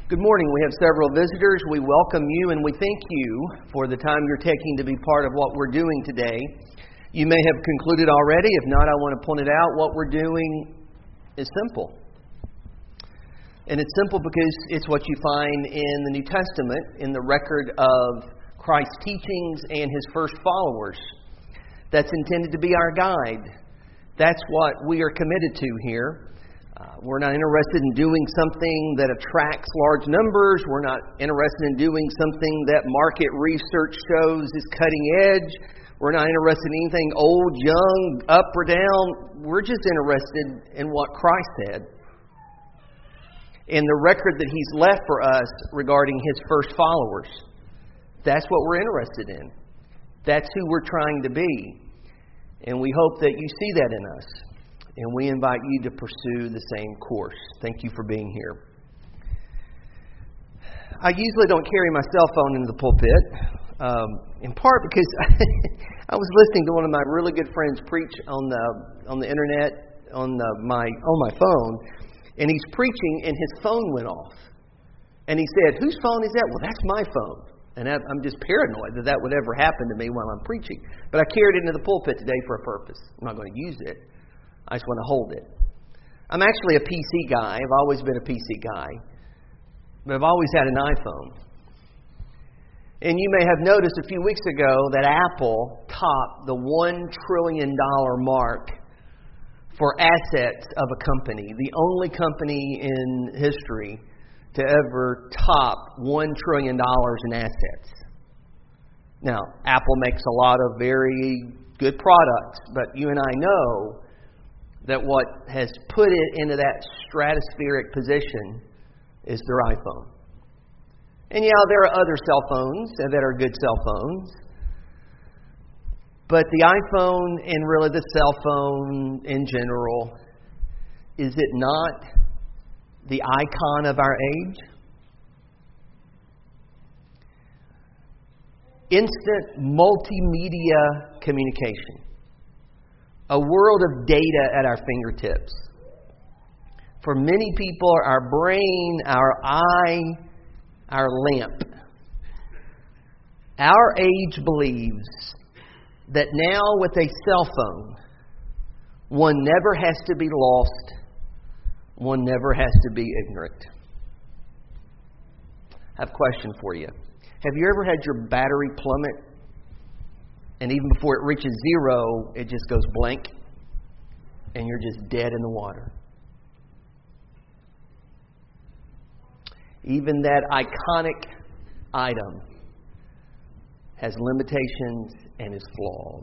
Good morning. We have several visitors. We welcome you and we thank you for the time you're taking to be part of what we're doing today. You may have concluded already. If not, I want to point it out. What we're doing is simple. And it's simple because it's what you find in the New Testament, in the record of Christ's teachings and His first followers. That's intended to be our guide. That's what we are committed to here. We're not interested in doing something that attracts large numbers. We're not interested in doing something that market research shows is cutting edge. We're not interested in anything old, young, up or down. We're just interested in what Christ said. In the record that He's left for us regarding His first followers. That's what we're interested in. That's who we're trying to be. And we hope that you see that in us. And we invite you to pursue the same course. Thank you for being here. I usually don't carry my cell phone into the pulpit, in part because I was listening to one of my really good friends preach on the internet on my phone, and he's preaching, and his phone went off, and he said, "Whose phone is that?" "Well, that's my phone." And I'm just paranoid that would ever happen to me while I'm preaching. But I carried it into the pulpit today for a purpose. I'm not going to use it. I just want to hold it. I'm actually a PC guy. I've always been a PC guy. But I've always had an iPhone. And you may have noticed a few weeks ago that Apple topped the $1 trillion mark for assets of a company. The only company in history to ever top $1 trillion in assets. Now, Apple makes a lot of very good products, but you and I know that what has put it into that stratospheric position is their iPhone. And yeah, there are other cell phones that are good cell phones. But the iPhone and really the cell phone in general, is it not the icon of our age? Instant multimedia communication. A world of data at our fingertips. For many people, our brain, our eye, our lamp. Our age believes that now with a cell phone, one never has to be lost. One never has to be ignorant. I have a question for you. Have you ever had your battery plummet? And even before it reaches zero, it just goes blank. And you're just dead in the water. Even that iconic item has limitations and is flawed.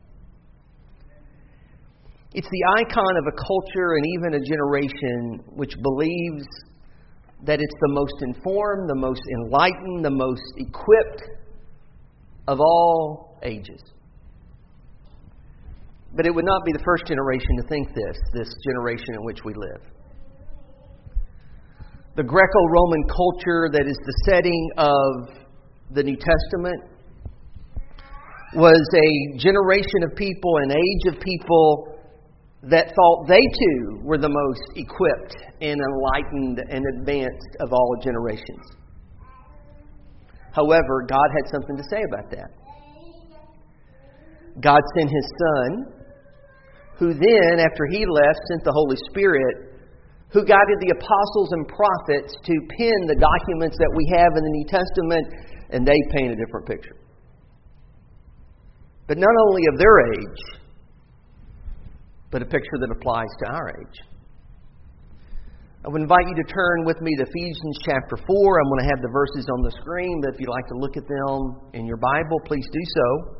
It's the icon of a culture and even a generation which believes that it's the most informed, the most enlightened, the most equipped of all ages. But it would not be the first generation to think this generation in which we live. The Greco-Roman culture that is the setting of the New Testament was a generation of people, an age of people that thought they too were the most equipped and enlightened and advanced of all generations. However, God had something to say about that. God sent His Son, who then, after He left, sent the Holy Spirit, who guided the apostles and prophets to pen the documents that we have in the New Testament, and they paint a different picture. But not only of their age, but a picture that applies to our age. I would invite you to turn with me to Ephesians chapter 4. I'm going to have the verses on the screen, but if you'd like to look at them in your Bible, please do so.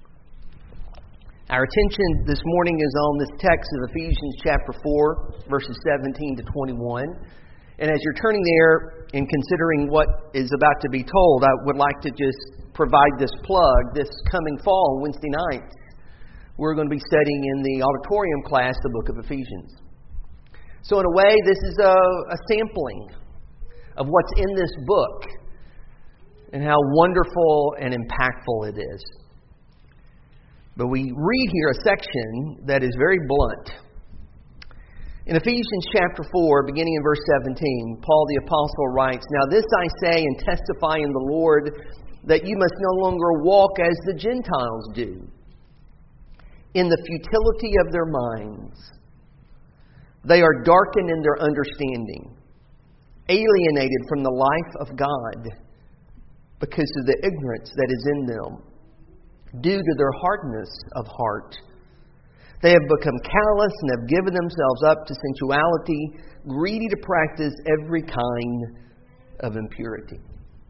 Our attention this morning is on this text of Ephesians chapter 4, verses 17 to 21. And as you're turning there and considering what is about to be told, I would like to just provide this plug. This coming fall, Wednesday night, we're going to be studying in the auditorium class the book of Ephesians. So in a way, this is a sampling of what's in this book and how wonderful and impactful it is. But we read here a section that is very blunt. In Ephesians chapter 4, beginning in verse 17, Paul the Apostle writes, "Now this I say and testify in the Lord, that you must no longer walk as the Gentiles do, in the futility of their minds. They are darkened in their understanding, alienated from the life of God because of the ignorance that is in them, due to their hardness of heart. They have become callous and have given themselves up to sensuality, greedy to practice every kind of impurity."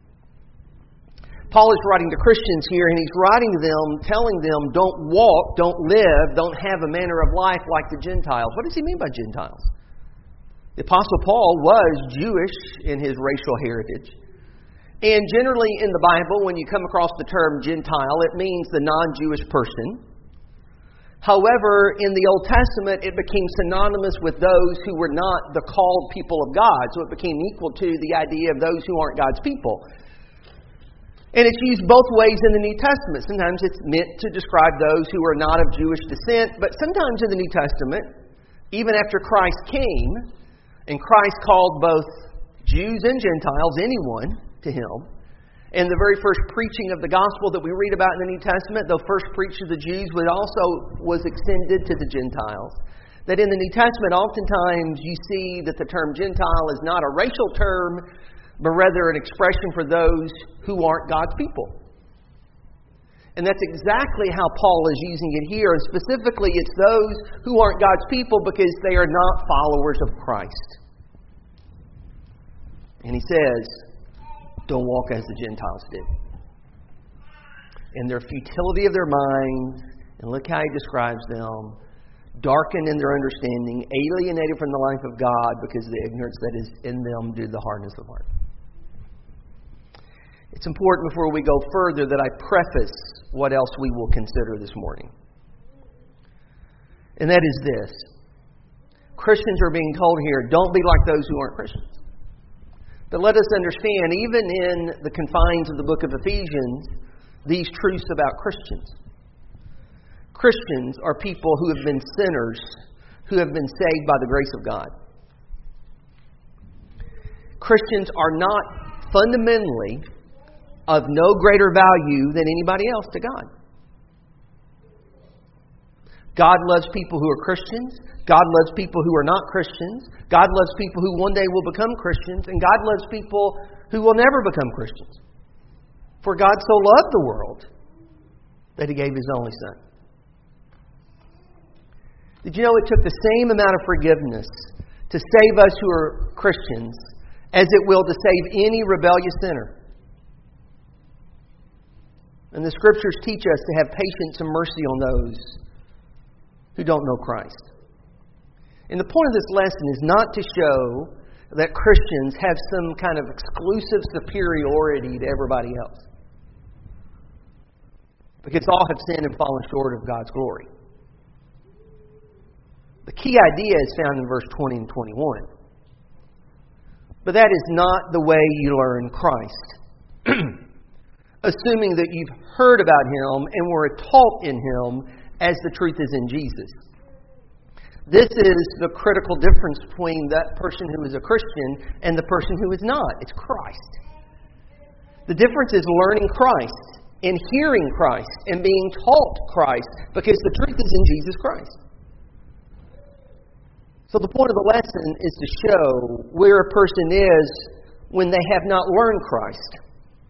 Paul is writing to Christians here, and he's writing to them, telling them, don't walk, don't live, don't have a manner of life like the Gentiles. What does he mean by Gentiles? The Apostle Paul was Jewish in his racial heritage. And generally in the Bible, when you come across the term Gentile, it means the non-Jewish person. However, in the Old Testament, it became synonymous with those who were not the called people of God. So it became equal to the idea of those who aren't God's people. And it's used both ways in the New Testament. Sometimes it's meant to describe those who are not of Jewish descent, but sometimes in the New Testament, even after Christ came, and Christ called both Jews and Gentiles, anyone, to Him, and the very first preaching of the gospel that we read about in the New Testament, though first preached to the Jews, was extended to the Gentiles. That in the New Testament, oftentimes you see that the term Gentile is not a racial term, but rather an expression for those who aren't God's people. And that's exactly how Paul is using it here. And specifically, it's those who aren't God's people because they are not followers of Christ. And he says, don't walk as the Gentiles did. In their futility of their minds, and look how he describes them, darkened in their understanding, alienated from the life of God because of the ignorance that is in them due to the hardness of heart. It's important before we go further that I preface what else we will consider this morning. And that is this. Christians are being told here, don't be like those who aren't Christians. But let us understand, even in the confines of the book of Ephesians, these truths about Christians. Christians are people who have been sinners, who have been saved by the grace of God. Christians are not fundamentally of no greater value than anybody else to God. God loves people who are Christians. God loves people who are not Christians. God loves people who one day will become Christians. And God loves people who will never become Christians. For God so loved the world that He gave His only Son. Did you know it took the same amount of forgiveness to save us who are Christians as it will to save any rebellious sinner? And the Scriptures teach us to have patience and mercy on those who don't know Christ. And the point of this lesson is not to show that Christians have some kind of exclusive superiority to everybody else. Because all have sinned and fallen short of God's glory. The key idea is found in verse 20 and 21. But that is not the way you learn Christ. Assuming that you've heard about Him and were taught in Him as the truth is in Jesus. This is the critical difference between that person who is a Christian and the person who is not. It's Christ. The difference is learning Christ and hearing Christ and being taught Christ, because the truth is in Jesus Christ. So the point of the lesson is to show where a person is when they have not learned Christ.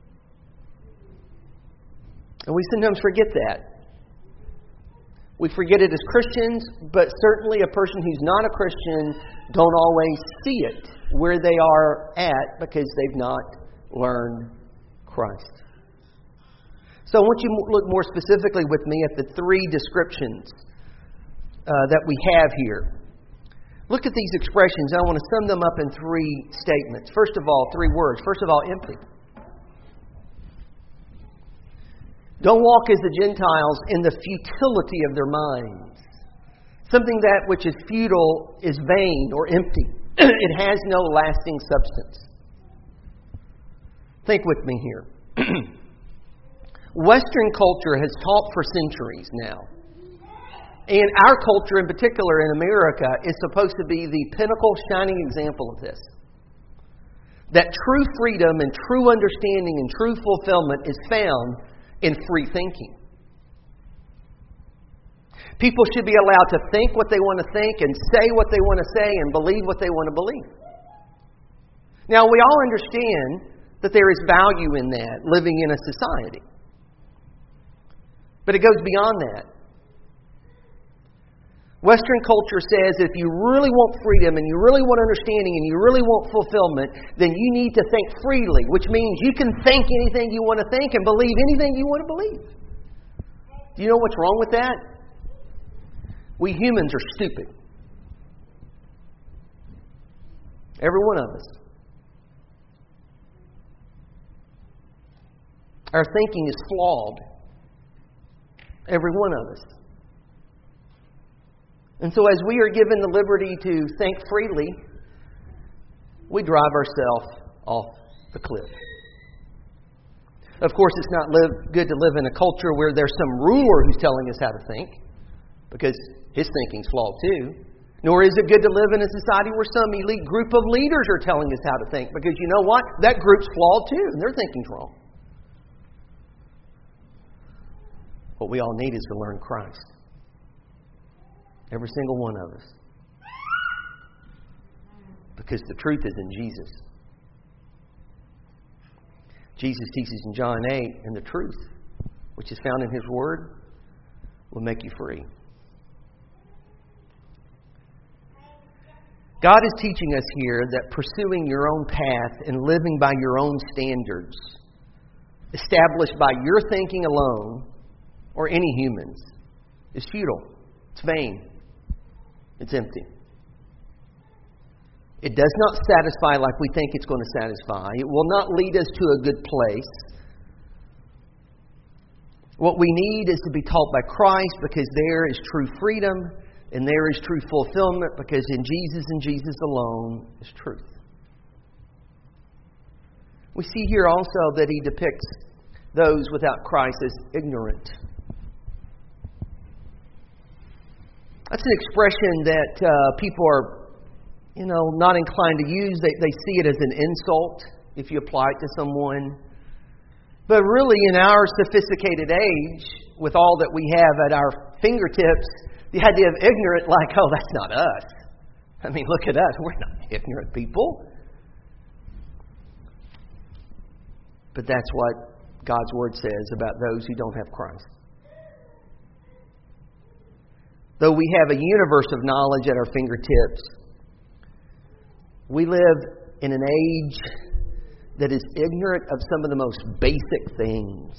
And we sometimes forget that. We forget it as Christians, but certainly a person who's not a Christian don't always see it where they are at because they've not learned Christ. So I want you to look more specifically with me at the three descriptions that we have here. Look at these expressions. I want to sum them up in three statements. First of all, three words. First of all, empty. Don't walk as the Gentiles in the futility of their minds. Something that which is futile is vain or empty. It has no lasting substance. Think with me here. Western culture has taught for centuries now and our culture in particular in America is supposed to be the pinnacle shining example of this. That true freedom and true understanding and true fulfillment is found in free thinking. People should be allowed to think what they want to think and say what they want to say and believe what they want to believe. Now, we all understand that there is value in that, living in a society. But it goes beyond that. Western culture says if you really want freedom and you really want understanding and you really want fulfillment, then you need to think freely, which means you can think anything you want to think and believe anything you want to believe. Do you know what's wrong with that? We humans are stupid. Every one of us. Our thinking is flawed. Every one of us. And so as we are given the liberty to think freely, we drive ourselves off the cliff. Of course, it's not good to live in a culture where there's some ruler who's telling us how to think, because his thinking's flawed too. Nor is it good to live in a society where some elite group of leaders are telling us how to think, because you know what? That group's flawed too, and their thinking's wrong. What we all need is to learn Christ. Every single one of us. Because the truth is in Jesus. Jesus teaches in John 8, and the truth, which is found in His Word, will make you free. God is teaching us here that pursuing your own path and living by your own standards, established by your thinking alone, or any humans, is futile. It's vain. It's empty. It does not satisfy like we think it's going to satisfy. It will not lead us to a good place. What we need is to be taught by Christ, because there is true freedom and there is true fulfillment, because in Jesus and Jesus alone is truth. We see here also that He depicts those without Christ as ignorant. That's an expression that people are, not inclined to use. They see it as an insult if you apply it to someone. But really, in our sophisticated age, with all that we have at our fingertips, the idea of ignorant, like, oh, that's not us. I mean, look at us. We're not ignorant people. But that's what God's Word says about those who don't have Christ. Though we have a universe of knowledge at our fingertips, we live in an age that is ignorant of some of the most basic things.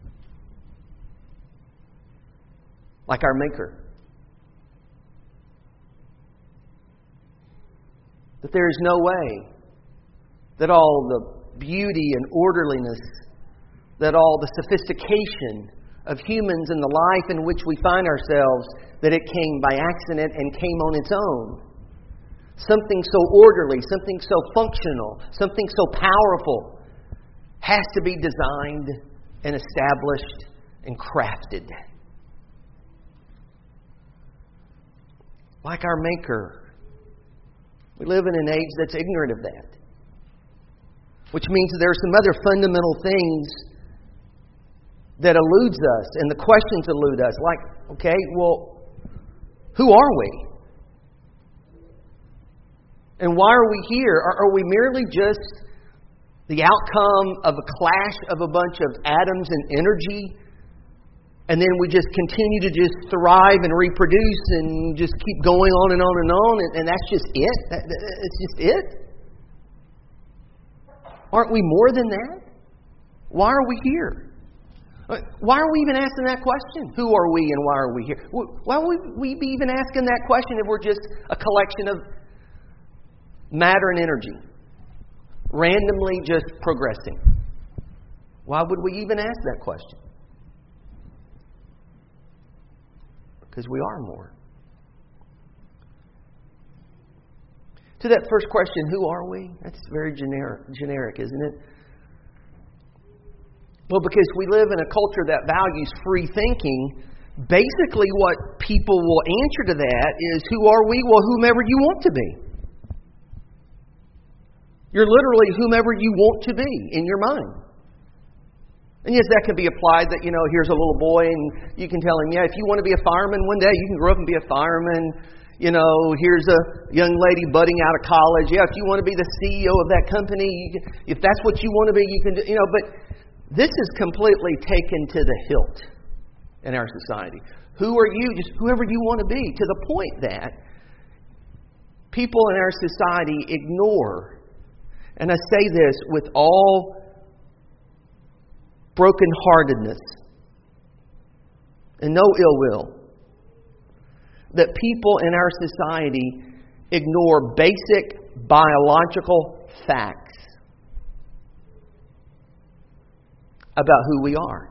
Like our Maker. That there is no way that all the beauty and orderliness, that all the sophistication of humans and the life in which we find ourselves, that it came by accident and came on its own. Something so orderly, something so functional, something so powerful has to be designed and established and crafted. Like our Maker. We live in an age that's ignorant of that. Which means that there are some other fundamental things that eludes us, and the questions elude us. Like, okay, well, who are we? And why are we here? Are we merely just the outcome of a clash of a bunch of atoms and energy? And then we just continue to just thrive and reproduce and just keep going on and on and on, and that's just it? It's just it? Aren't we more than that? Why are we here? Why are we even asking that question? Who are we and why are we here? Why would we be even asking that question if we're just a collection of matter and energy, randomly just progressing? Why would we even ask that question? Because we are more. To that first question, who are we? That's very generic, isn't it? Well, because we live in a culture that values free thinking, basically what people will answer to that is, who are we? Well, whomever you want to be. You're literally whomever you want to be in your mind. And yes, that can be applied that, here's a little boy and you can tell him, if you want to be a fireman one day, you can grow up and be a fireman. Here's a young lady budding out of college. If you want to be the CEO of that company, if that's what you want to be, you can do, but this is completely taken to the hilt in our society. Who are you? Just whoever you want to be, to the point that people in our society ignore, and I say this with all brokenheartedness and no ill will, that people in our society ignore basic biological facts about who we are.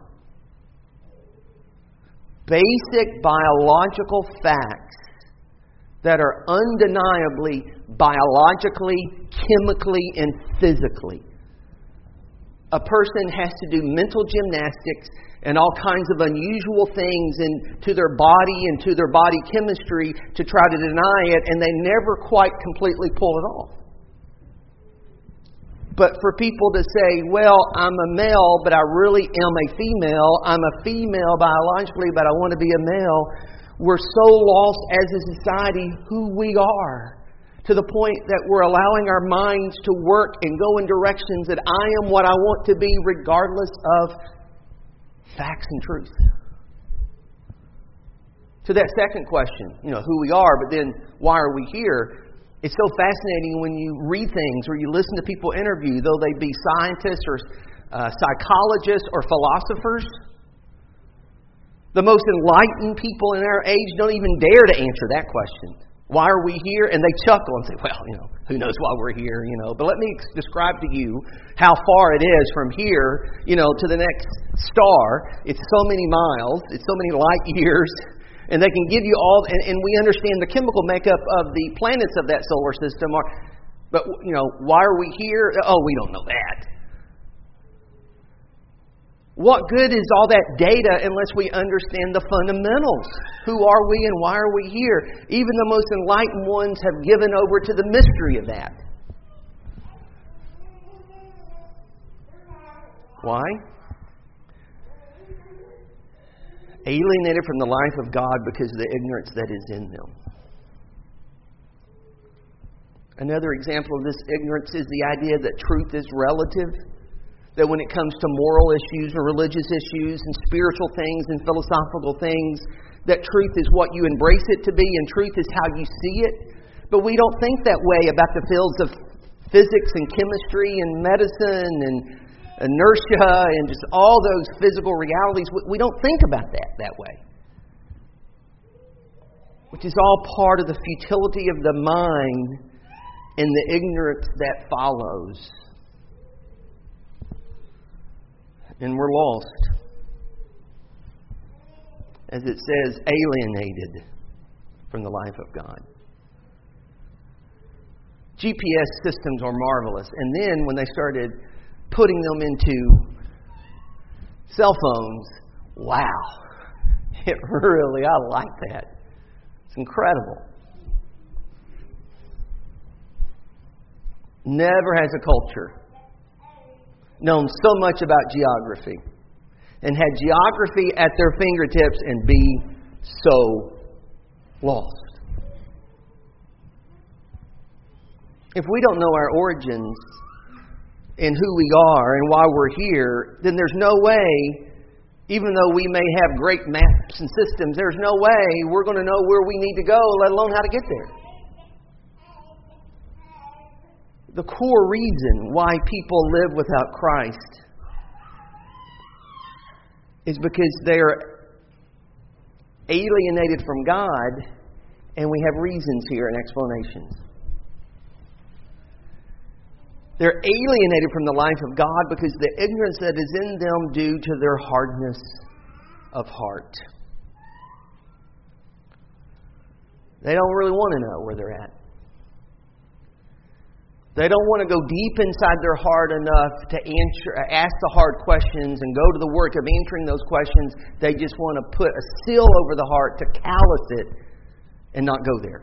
Basic biological facts that are undeniably biologically, chemically, and physically. A person has to do mental gymnastics and all kinds of unusual things to their body and to their body chemistry to try to deny it, and they never quite completely pull it off. But for people to say, well, I'm a male, but I really am a female. I'm a female biologically, but I want to be a male. We're so lost as a society who we are, to the point that we're allowing our minds to work and go in directions that I am what I want to be regardless of facts and truth. To that second question, who we are, but then why are we here? It's so fascinating when you read things or you listen to people interview, though they be scientists or psychologists or philosophers. The most enlightened people in our age don't even dare to answer that question. Why are we here? And they chuckle and say, well, who knows why we're here, But let me describe to you how far it is from here, to the next star. It's so many miles. It's so many light years. And they can give you all, and we understand the chemical makeup of the planets of that solar system. But, why are we here? Oh, we don't know that. What good is all that data unless we understand the fundamentals? Who are we and why are we here? Even the most enlightened ones have given over to the mystery of that. Why? Alienated from the life of God because of the ignorance that is in them. Another example of this ignorance is the idea that truth is relative. That when it comes to moral issues or religious issues and spiritual things and philosophical things, that truth is what you embrace it to be and truth is how you see it. But we don't think that way about the fields of physics and chemistry and medicine and inertia and just all those physical realities. We don't think about that way. Which is all part of the futility of the mind and the ignorance that follows. And we're lost. As it says, alienated from the life of God. GPS systems are marvelous. And then when they started putting them into cell phones, wow. I like that. It's incredible. Never has a culture known so much about geography and had geography at their fingertips and be so lost. If we don't know our origins and who we are and why we're here, then there's no way, even though we may have great maps and systems, there's no way we're going to know where we need to go, let alone how to get there. The core reason why people live without Christ is because they're alienated from God, and we have reasons here and explanations. They're alienated from the life of God because the ignorance that is in them due to their hardness of heart. They don't really want to know where they're at. They don't want to go deep inside their heart enough to ask the hard questions and go to the work of answering those questions. They just want to put a seal over the heart to callous it and not go there.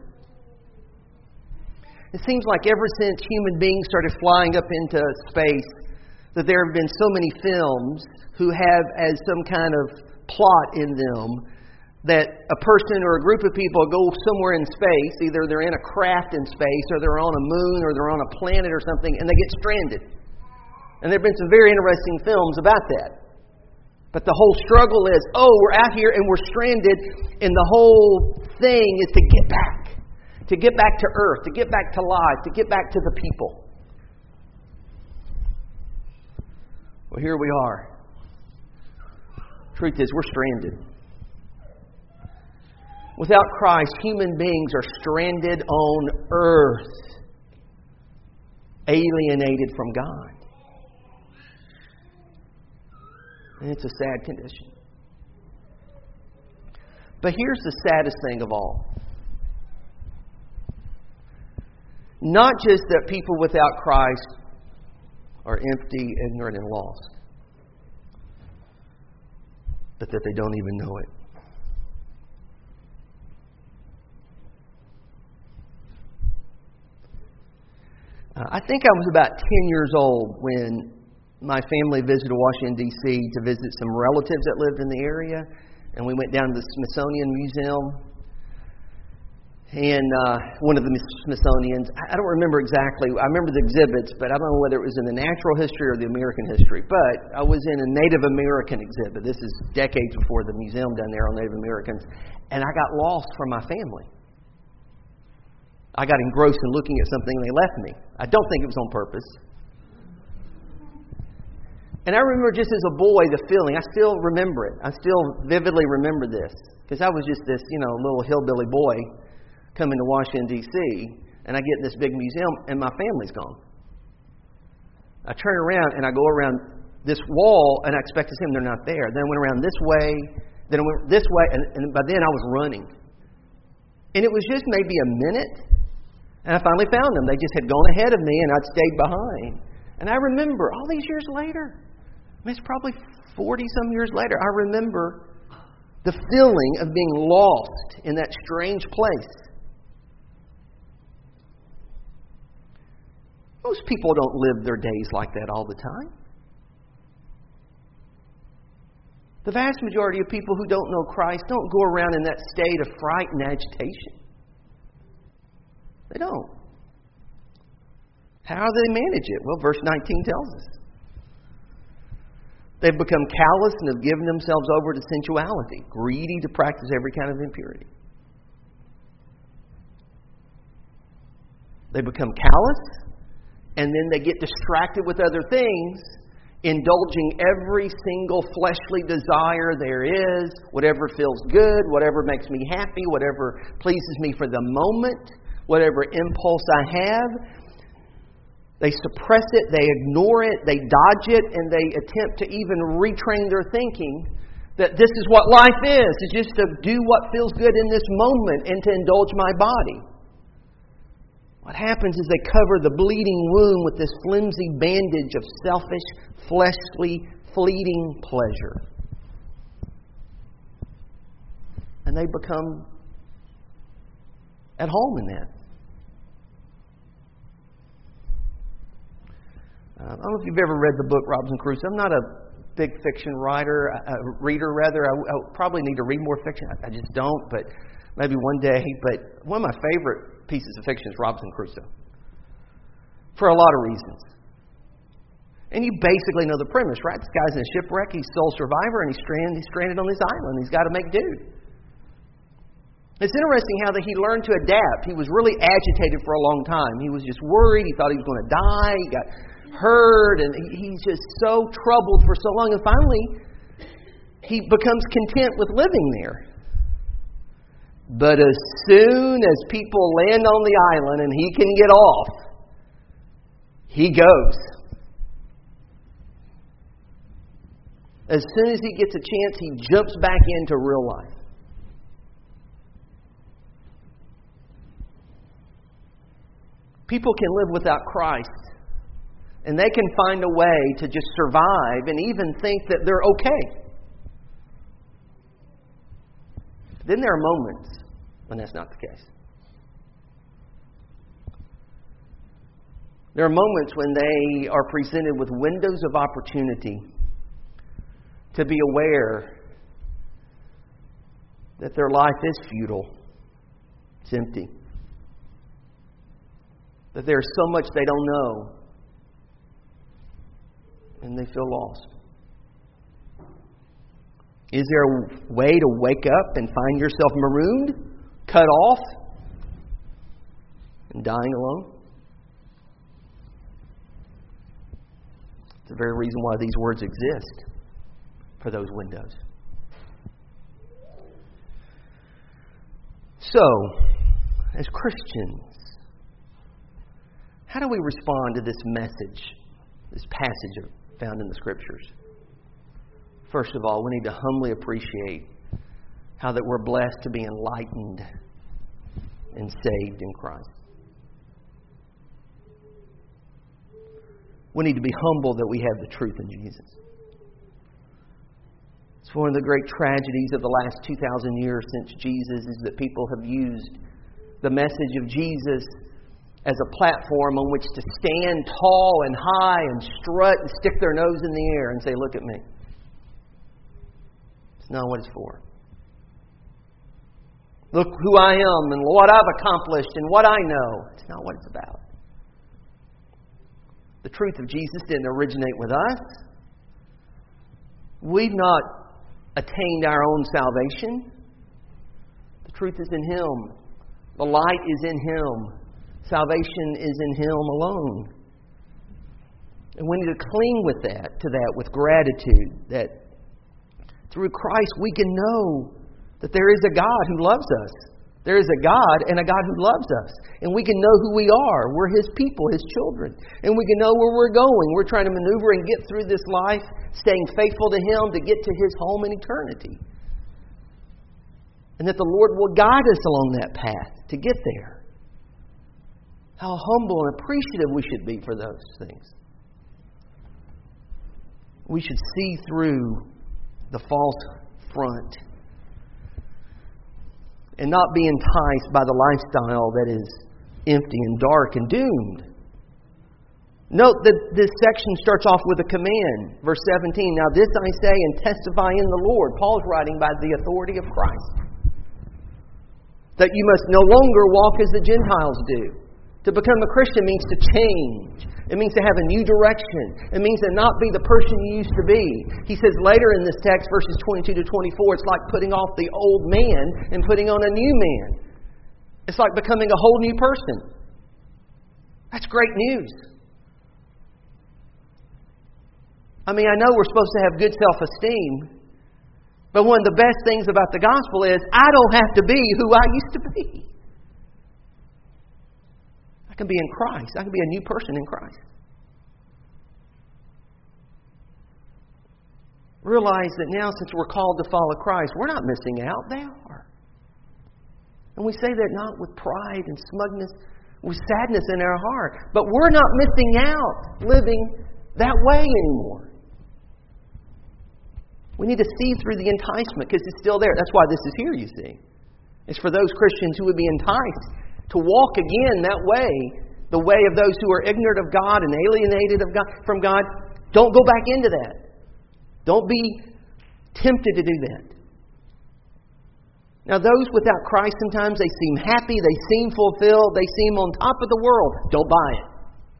It seems like ever since human beings started flying up into space, that there have been so many films who have as some kind of plot in them that a person or a group of people go somewhere in space, either they're in a craft in space or they're on a moon or they're on a planet or something, and they get stranded. And there have been some very interesting films about that. But the whole struggle is, we're out here and we're stranded, and the whole thing is to get back. To get back to earth, to get back to life, to get back to the people. Well, here we are. Truth is, we're stranded. Without Christ, human beings are stranded on earth, alienated from God. And it's a sad condition. But here's the saddest thing of all. Not just that people without Christ are empty, ignorant, and lost, but that they don't even know it. I think I was about 10 years old when my family visited Washington, D.C. to visit some relatives that lived in the area. And we went down to the Smithsonian Museum. And one of the Smithsonians, I don't remember exactly. I remember the exhibits, but I don't know whether it was in the natural history or the American history. But I was in a Native American exhibit. This is decades before the museum down there on Native Americans. And I got lost from my family. I got engrossed in looking at something and they left me. I don't think it was on purpose. And I remember just as a boy the feeling. I still remember it. I still vividly remember this. Because I was just this, little hillbilly boy coming to Washington, D.C. And I get in this big museum and my family's gone. I turn around and I go around this wall and I expect to see them. They're not there. Then I went around this way. Then I went this way. And by then I was running. And it was just maybe a minute. And I finally found them. They just had gone ahead of me and I'd stayed behind. And I remember all these years later, it's probably 40-some years later, I remember the feeling of being lost in that strange place. Most people don't live their days like that all the time. The vast majority of people who don't know Christ don't go around in that state of fright and agitation. They don't. How do they manage it? Well, verse 19 tells us. They've become callous and have given themselves over to sensuality, greedy to practice every kind of impurity. They become callous, and then they get distracted with other things, indulging every single fleshly desire there is, whatever feels good, whatever makes me happy, whatever pleases me for the moment, whatever impulse I have. They suppress it, they ignore it, they dodge it, and they attempt to even retrain their thinking that this is what life is. It's just to do what feels good in this moment and to indulge my body. What happens is they cover the bleeding wound with this flimsy bandage of selfish, fleshly, fleeting pleasure. And they become at home in that. I don't know if you've ever read the book Robinson Crusoe. I'm not a big fiction reader rather. I probably need to read more fiction. I just don't, but maybe one day. But one of my favorite pieces of fiction is Robinson Crusoe. For a lot of reasons. And you basically know the premise, right? This guy's in a shipwreck, he's sole survivor, and he's stranded on this island. He's got to make do. It's interesting how that he learned to adapt. He was really agitated for a long time. He was just worried. He thought he was going to die. He got hurt, and he's just so troubled for so long. And finally, he becomes content with living there. But as soon as people land on the island and he can get off, he goes. As soon as he gets a chance, he jumps back into real life. People can live without Christ, and they can find a way to just survive and even think that they're okay. Then there are moments when that's not the case. There are moments when they are presented with windows of opportunity to be aware that their life is futile. It's empty. That there's so much they don't know. And they feel lost. Is there a way to wake up and find yourself marooned, cut off, and dying alone? It's the very reason why these words exist, for those windows. So, as Christians, how do we respond to this message, this passage found in the Scriptures? First of all, we need to humbly appreciate how that we're blessed to be enlightened and saved in Christ. We need to be humble that we have the truth in Jesus. It's one of the great tragedies of the last 2,000 years since Jesus is that people have used the message of Jesus as a platform on which to stand tall and high and strut and stick their nose in the air and say, "Look at me." It's not what it's for. Look who I am and what I've accomplished and what I know. It's not what it's about. The truth of Jesus didn't originate with us. We've not attained our own salvation. The truth is in Him. The light is in Him. Salvation is in Him alone. And we need to cling to that with gratitude, that through Christ we can know that there is a God who loves us. There is a God and a God who loves us. And we can know who we are. We're His people, His children. And we can know where we're going. We're trying to maneuver and get through this life, staying faithful to Him to get to His home in eternity. And that the Lord will guide us along that path to get there. How humble and appreciative we should be for those things. We should see through the false front and not be enticed by the lifestyle that is empty and dark and doomed. Note that this section starts off with a command. Verse 17, "Now this I say and testify in the Lord." Paul's writing by the authority of Christ. That you must no longer walk as the Gentiles do. To become a Christian means to change. It means to have a new direction. It means to not be the person you used to be. He says later in this text, verses 22 to 24, it's like putting off the old man and putting on a new man. It's like becoming a whole new person. That's great news. I mean, I know we're supposed to have good self-esteem, but one of the best things about the gospel is I don't have to be who I used to be. I can be in Christ. I can be a new person in Christ. Realize that now, since we're called to follow Christ, we're not missing out. They are. And we say that not with pride and smugness, with sadness in our heart. But we're not missing out living that way anymore. We need to see through the enticement because it's still there. That's why this is here, you see. It's for those Christians who would be enticed to walk again that way, the way of those who are ignorant of God and alienated from God. Don't go back into that. Don't be tempted to do that. Now, those without Christ, sometimes they seem happy, they seem fulfilled, they seem on top of the world. Don't buy it.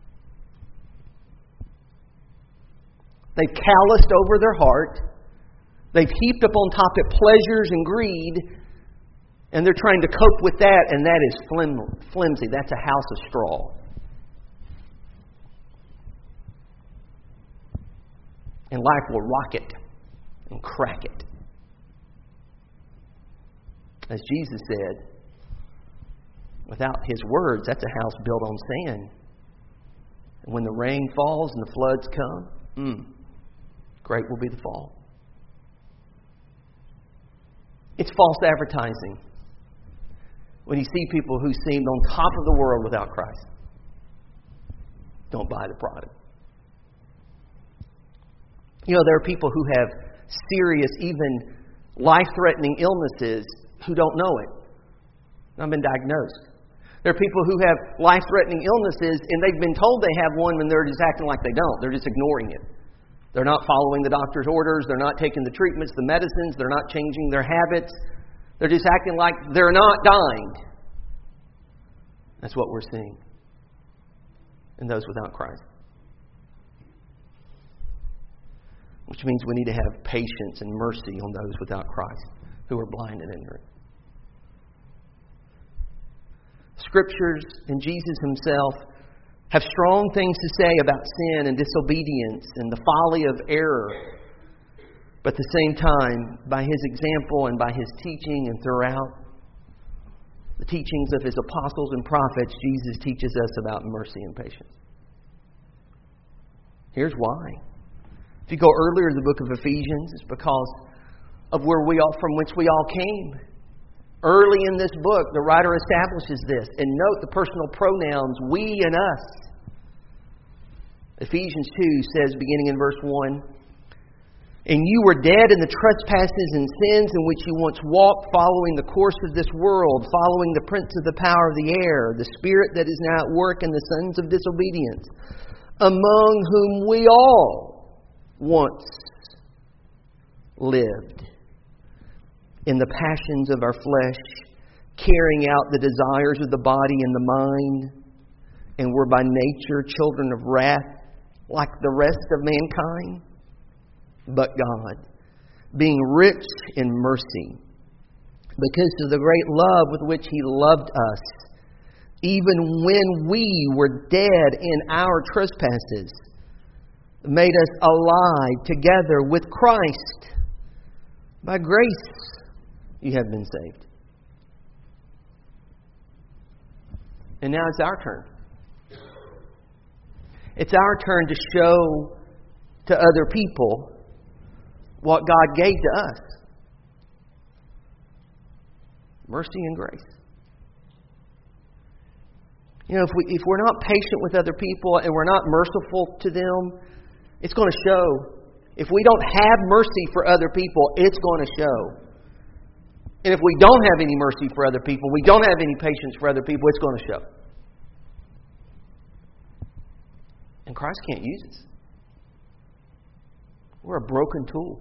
They've calloused over their heart. They've heaped up on top of pleasures and greed. And they're trying to cope with that, and that is flimsy. That's a house of straw. And life will rock it and crack it. As Jesus said, without His words, that's a house built on sand. And when the rain falls and the floods come, great will be the fall. It's false advertising when you see people who seemed on top of the world without Christ. don't buy the product. You know, there are people who have serious, even life-threatening illnesses who don't know it. Not been diagnosed. There are people who have life-threatening illnesses and they've been told they have one when they're just acting like they don't. They're just ignoring it. They're not following the doctor's orders. They're not taking the treatments, the medicines. They're not changing their habits. They're just acting like they're not dying. That's what we're seeing in those without Christ. Which means we need to have patience and mercy on those without Christ who are blind and ignorant. Scriptures and Jesus Himself have strong things to say about sin and disobedience and the folly of error. But at the same time, by His example and by His teaching and throughout the teachings of His apostles and prophets, Jesus teaches us about mercy and patience. Here's why. If you go earlier in the book of Ephesians, it's because of from which we all came. Early in this book, the writer establishes this. And note the personal pronouns, we and us. Ephesians 2 says, beginning in verse 1, "And you were dead in the trespasses and sins in which you once walked, following the course of this world, following the prince of the power of the air, the spirit that is now at work in the sons of disobedience, among whom we all once lived in the passions of our flesh, carrying out the desires of the body and the mind, and were by nature children of wrath, like the rest of mankind. But God, being rich in mercy, because of the great love with which He loved us, even when we were dead in our trespasses, made us alive together with Christ. By grace you have been saved." And now it's our turn. It's our turn to show to other people what God gave to us. Mercy and grace. You know, if we're not patient with other people and we're not merciful to them, it's going to show. If we don't have mercy for other people, it's going to show. And if we don't have any mercy for other people, we don't have any patience for other people, it's going to show. And Christ can't use us. We're a broken tool.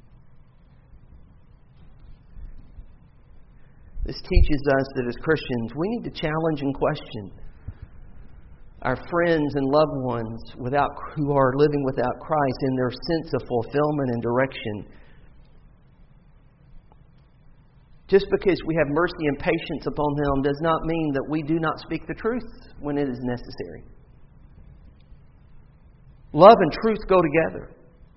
This teaches us that as Christians, we need to challenge and question our friends and loved ones who are living without Christ in their sense of fulfillment and direction. Just because we have mercy and patience upon them does not mean that we do not speak the truth when it is necessary. Love and truth go together.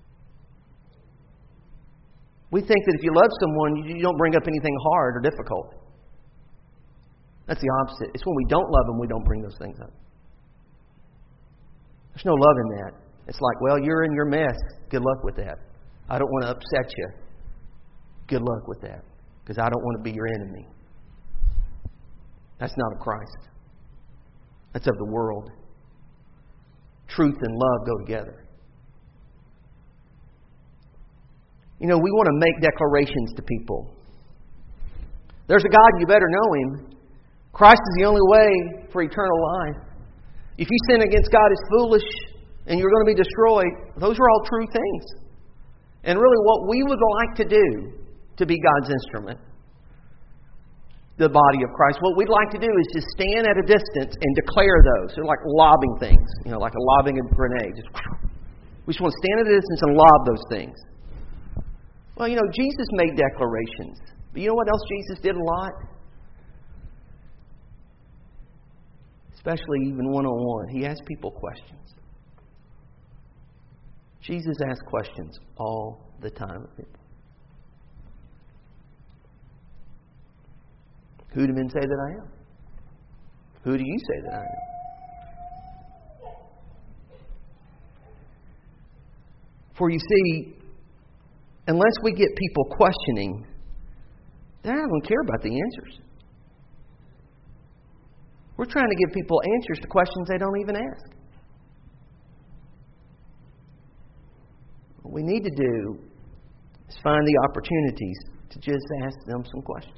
We think that if you love someone, you don't bring up anything hard or difficult. That's the opposite. It's when we don't love them, we don't bring those things up. There's no love in that. It's like, well, you're in your mess. Good luck with that. I don't want to upset you. Good luck with that. Because I don't want to be your enemy. That's not of Christ. That's of the world. Truth and love go together. You know, we want to make declarations to people. There's a God, you better know Him. Christ is the only way for eternal life. If you sin against God, it's foolish and you're going to be destroyed. Those are all true things. And really what we would like to do to be God's instrument, the body of Christ, what we'd like to do is just stand at a distance and declare those. They're like lobbing things, like lobbing a grenade. We just want to stand at a distance and lob those things. Well, Jesus made declarations. But you know what else Jesus did a lot? Especially even one-on-one. He asked people questions. Jesus asked questions all the time of people. Who do men say that I am? Who do you say that I am? For you see, unless we get people questioning, they're not going to care about the answers. We're trying to give people answers to questions they don't even ask. What we need to do is find the opportunities to just ask them some questions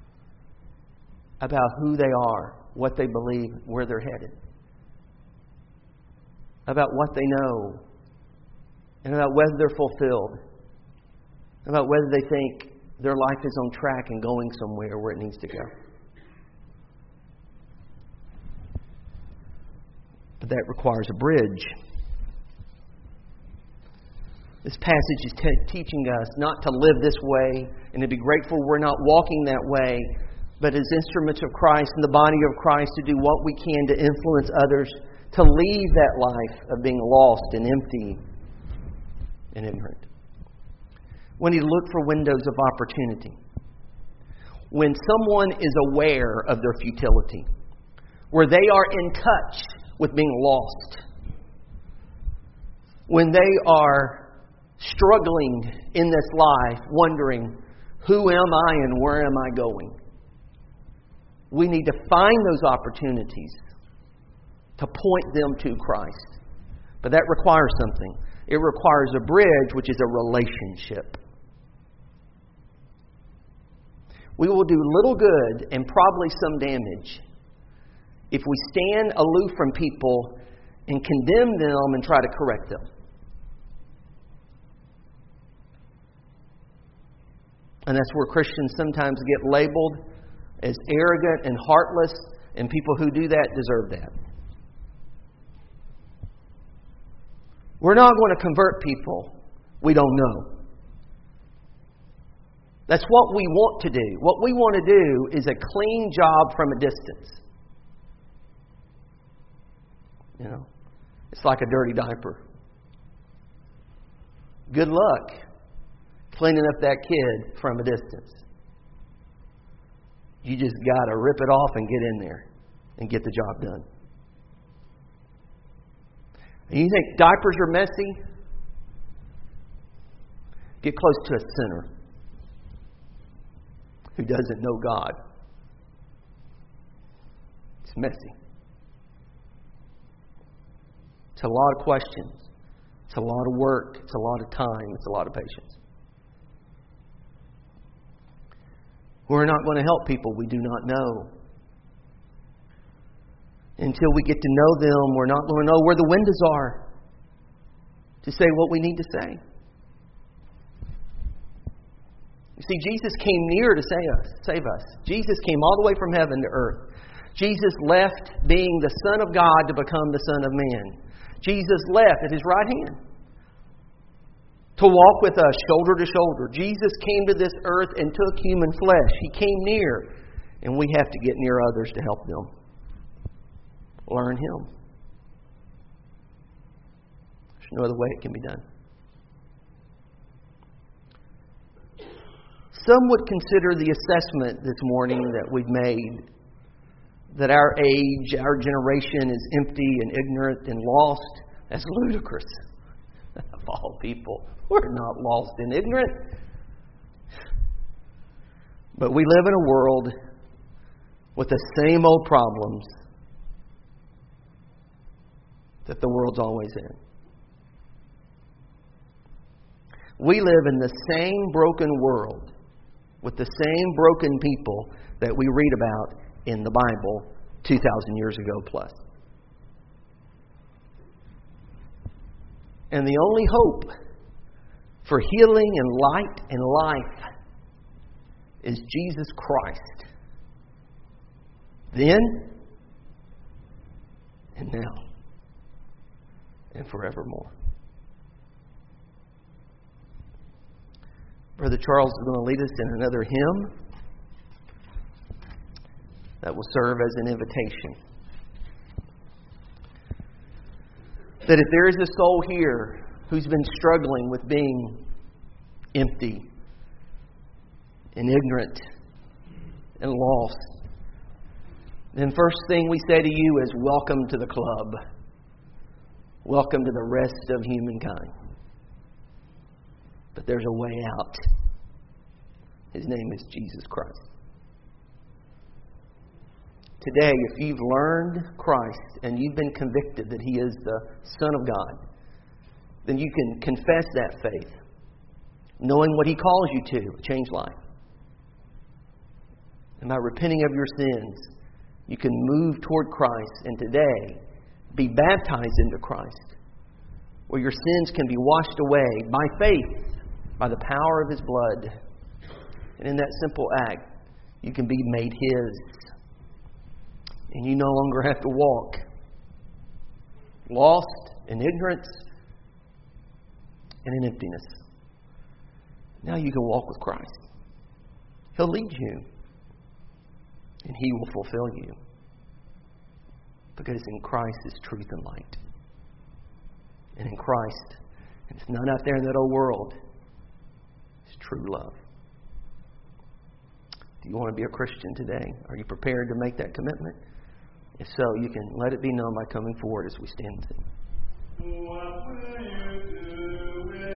about who they are, what they believe, where they're headed, about what they know, and about whether they're fulfilled, about whether they think their life is on track and going somewhere where it needs to go. But that requires a bridge. This passage is teaching us not to live this way and to be grateful we're not walking that way, but as instruments of Christ in the body of Christ to do what we can to influence others to leave that life of being lost and empty and ignorant. We need to look for windows of opportunity. When someone is aware of their futility, where they are in touch with being lost, when they are struggling in this life, wondering, who am I and where am I going? We need to find those opportunities to point them to Christ. But that requires something. It requires a bridge, which is a relationship. We will do little good and probably some damage if we stand aloof from people and condemn them and try to correct them. And that's where Christians sometimes get labeled as arrogant and heartless, and people who do that deserve that. We're not going to convert people we don't know. That's what we want to do. What we want to do is a clean job from a distance. You know, it's like a dirty diaper. Good luck cleaning up that kid from a distance. You just got to rip it off and get in there and get the job done. And you think diapers are messy? Get close to a sinner who doesn't know God. It's messy. It's a lot of questions. It's a lot of work. It's a lot of time. It's a lot of patience. We're not going to help people we do not know. Until we get to know them, we're not going to know where the windows are to say what we need to say. You see, Jesus came near to save us. Jesus came all the way from heaven to earth. Jesus left being the Son of God to become the Son of Man. Jesus left at His right hand to walk with us shoulder to shoulder. Jesus came to this earth and took human flesh. He came near, and we have to get near others to help them learn Him. There's no other way it can be done. Some would consider the assessment this morning that we've made, that our age, our generation is empty and ignorant and lost, as ludicrous. Of all people, we're not lost and ignorant. But we live in a world with the same old problems that the world's always in. We live in the same broken world with the same broken people that we read about in the Bible 2,000 years ago plus. And the only hope for healing and light and life is Jesus Christ. Then and now and forevermore. Brother Charles is going to lead us in another hymn that will serve as an invitation. That if there is a soul here who's been struggling with being empty and ignorant and lost, then first thing we say to you is welcome to the club. Welcome to the rest of humankind. But there's a way out. His name is Jesus Christ. Today, if you've learned Christ and you've been convicted that He is the Son of God, then you can confess that faith, knowing what He calls you to, a changed life. And by repenting of your sins, you can move toward Christ and today be baptized into Christ, where your sins can be washed away by faith, by the power of His blood. And in that simple act, you can be made His. And you no longer have to walk lost in ignorance and in emptiness. Now you can walk with Christ. He'll lead you. And He will fulfill you. Because in Christ is truth and light. And in Christ, and it's not out there in that old world, it's true love. Do you want to be a Christian today? Are you prepared to make that commitment? If so, you can let it be known by coming forward as we stand and sing.